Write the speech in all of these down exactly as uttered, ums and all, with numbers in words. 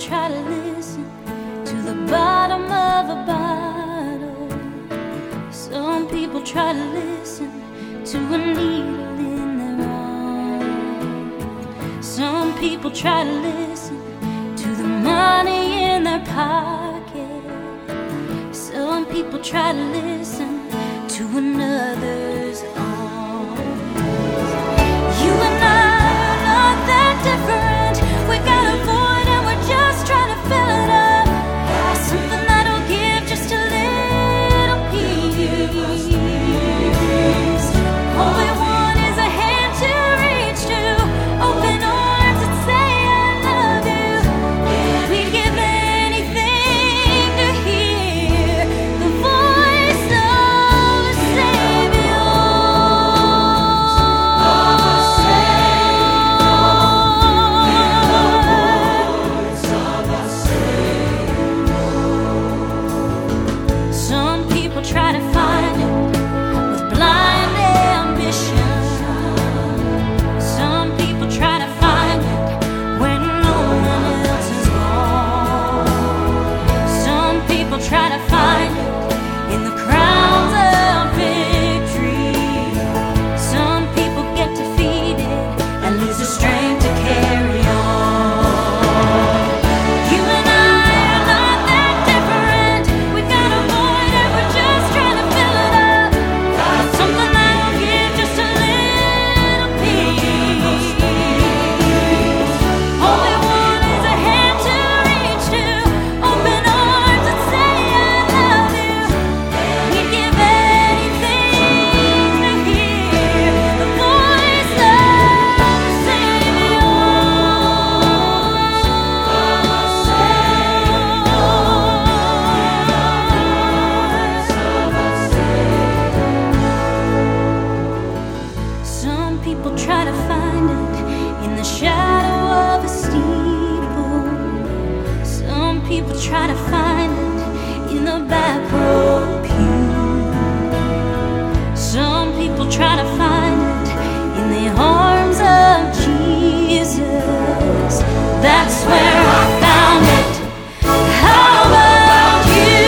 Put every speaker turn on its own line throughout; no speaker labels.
try to listen to the bottom of a bottle. Some people try to listen to a needle in their arm. Some people try to listen to the money in their pocket. Some people try to listen to another's arms. You and I are not that different. We got a void and we're just trying to fill it up. Something that'll give just a little peace. All we want is a hand to reach to, open arms that say I love you. We'd give anything to hear the voice of a Savior. Some people try to find it with blind ambition. Some people try to find it when no one else is gone. Some people try to find it in the crowns of victory. Some people get defeated and lose the strength to carry on. You and I are not that different. We got a void and we're just trying to fill it up. Got something that'll give just a little peace. All we want is a hand to reach to, open arms that say I love you. We'd give anything to hear the voice of a Savior. Some people try to find it in the shadow of a steeple. Some people try to find it in the back row pew. Some people try to find it in the arms of Jesus. That's where I found it. How about you?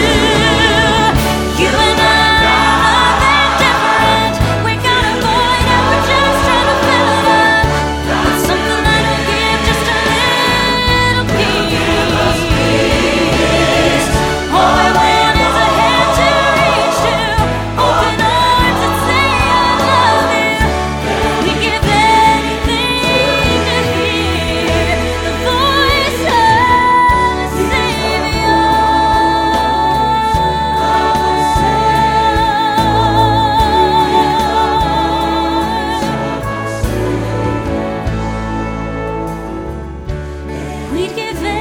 You and I are not that different. We got a void and we're just trying to fill it up. Got something that'll give just a little peace. All we want is a hand to reach to, open arms that say I love you. We give anything to hear the voice of a Savior. We'd give